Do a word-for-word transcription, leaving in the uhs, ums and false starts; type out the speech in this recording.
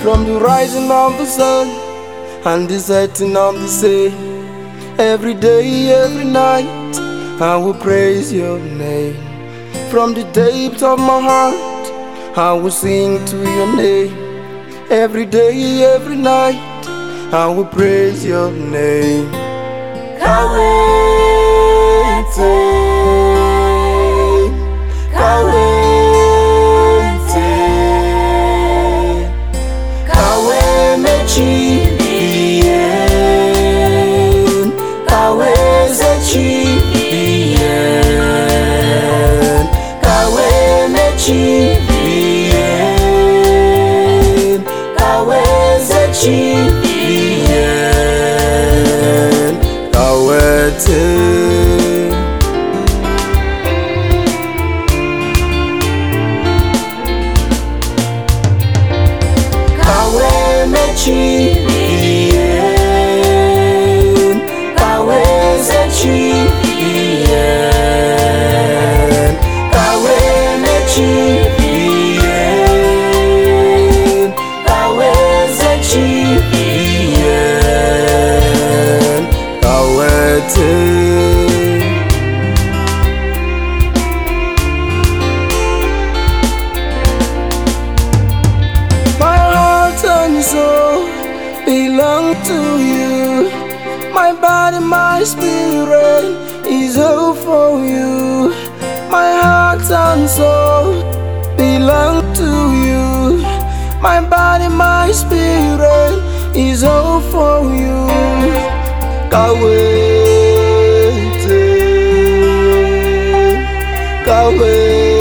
from the rising of the sun and the setting of the same. Every day, every night, I will praise your name. From the depths of my heart, I will sing to your name. Every day, every night, I will praise your name. Kawete, Kawete, Kawemechi. My heart and soul belong to you. My body, my spirit is all for you. My heart and soul belong to you. My body, my spirit is all for you. Kawete, Kawete.